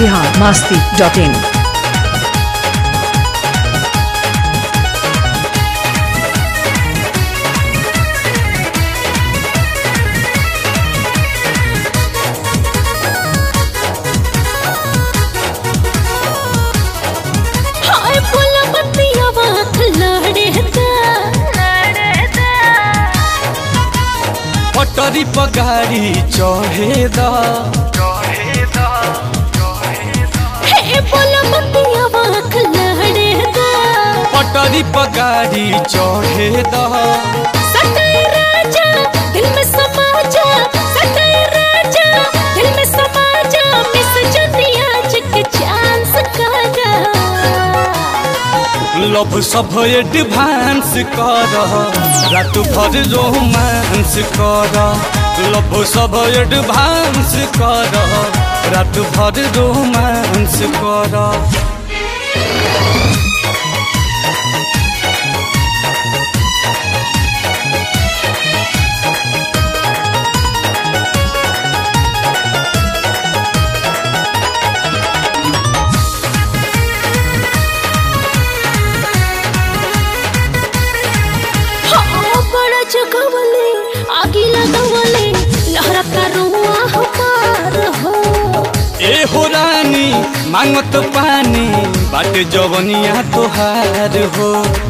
biharmasti.in। पटरी पगाड़ी चढ़े दा पटरी पगाड़ी चढ़े दा दिल में समा जा, राजा दिल में समा जा, मिस जनिया के चांस का लव सब एडवांस कर रात भर रोमांस कर लव सब एडवांस कर रात भर रोमांस कर आगी लगवले लहरता रुआ हमार हो ए हो रानी मांगत पानी बाटे जवनिया तोहार हो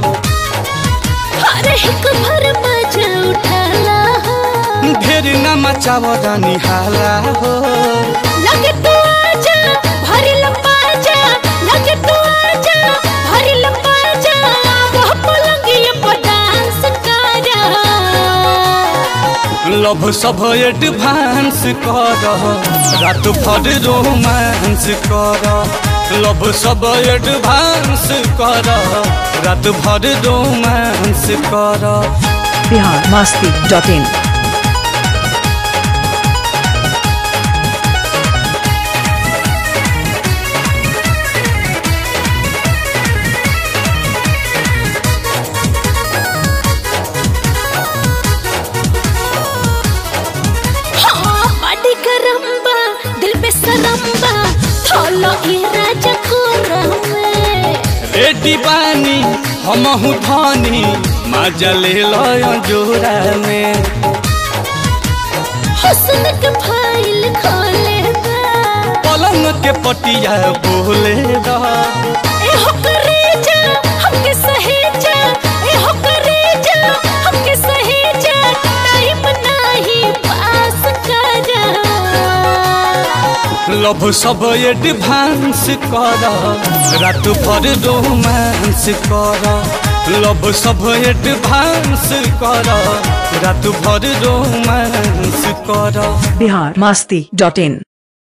अरे एक भर मजा उठाला ढेर न मचाव रानी हाला हो लगे तू आजा भरी लंबा जा लगे तू आजा भरी लंबा जा वो पलंगिया पर डांस करा लव सब एडवांस कर रात भर रोमांस कर लव सब एडवांस कर रात भर रोमांस कर biharmasti.in। दिल पे सरम्बा थोलो ये राजा को रेडी बानी हमहु धानी मजा ले लो जोरा में हुस्न के फाइल खोले दा पलंग के पटिया बोले दा ए हो करे जा हमके सहेजा ए हो करे जा हमके सहेजा टाइम नहीं पास करा लव सब एडवांस कर रात भर रोमांस कर लव सब एडवांस कर रात भर रोमांस कर biharmasti.in।